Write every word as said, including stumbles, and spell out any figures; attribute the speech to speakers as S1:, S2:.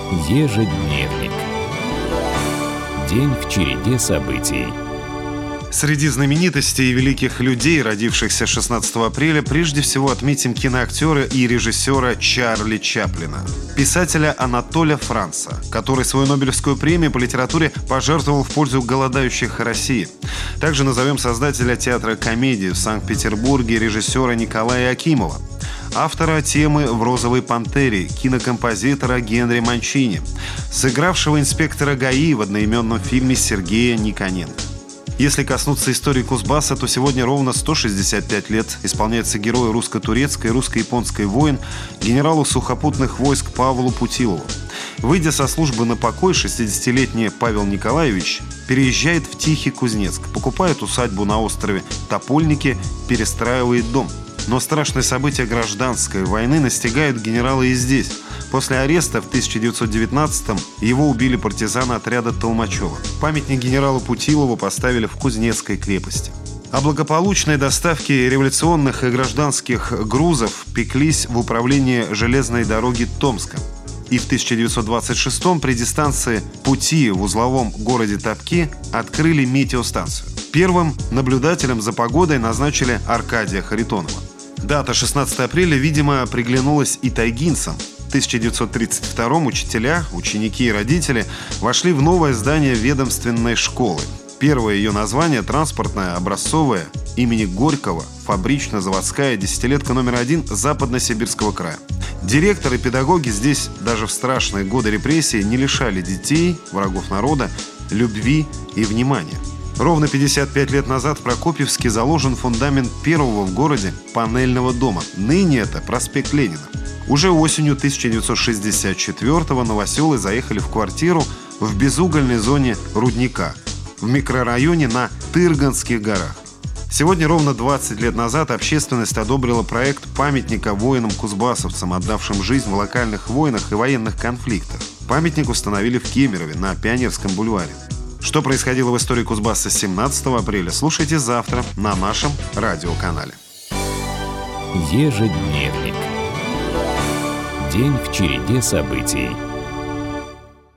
S1: Ежедневник. День в череде событий.
S2: Среди знаменитостей и великих людей, родившихся шестнадцатого апреля, прежде всего отметим киноактера и режиссера Чарли Чаплина, писателя Анатоля Франца, который свою Нобелевскую премию по литературе пожертвовал в пользу голодающих России. Также назовем создателя театра комедии в Санкт-Петербурге, режиссера Николая Акимова, автора темы «В розовой пантере», кинокомпозитора Генри Манчини, сыгравшего инспектора ГАИ в одноименном фильме Сергея Никоненко. Если коснуться истории Кузбасса, то сегодня ровно сто шестьдесят пять лет исполняется герою русско-турецкой и русско-японской войн генералу сухопутных войск Павлу Путилову. Выйдя со службы на покой, шестидесятилетний Павел Николаевич переезжает в Тихий Кузнецк, покупает усадьбу на острове Топольники, перестраивает дом. Но страшные события гражданской войны настигают генерала и здесь. После ареста в тысяча девятьсот девятнадцатом его убили партизаны отряда Толмачева. Памятник генералу Путилову поставили в Кузнецкой крепости. О благополучной доставке революционных и гражданских грузов пеклись в управлении железной дороги Томска. И в тысяча девятьсот двадцать шестом при дистанции пути в узловом городе Топки открыли метеостанцию. Первым наблюдателем за погодой назначили Аркадия Харитонова. Дата шестнадцатого апреля, видимо, приглянулась и тайгинцам. В тысяча девятьсот тридцать втором учителя, ученики и родители вошли в новое здание ведомственной школы. Первое ее название – транспортная, образцовая, имени Горького, фабрично-заводская, десятилетка номер один Западно-Сибирского края. Директоры и педагоги здесь даже в страшные годы репрессий не лишали детей, врагов народа, любви и внимания. Ровно пятьдесят пять лет назад в Прокопьевске заложен фундамент первого в городе панельного дома. Ныне это проспект Ленина. Уже осенью тысяча девятьсот шестьдесят четвёртого новоселы заехали в квартиру в безугольной зоне рудника в микрорайоне на Тырганских горах. Сегодня ровно двадцать лет назад общественность одобрила проект памятника воинам-кузбассовцам, отдавшим жизнь в локальных войнах и военных конфликтах. Памятник установили в Кемерове на Пионерском бульваре. Что происходило в истории Кузбасса семнадцатого апреля, слушайте завтра на нашем радиоканале.
S1: Ежедневник. День в череде событий.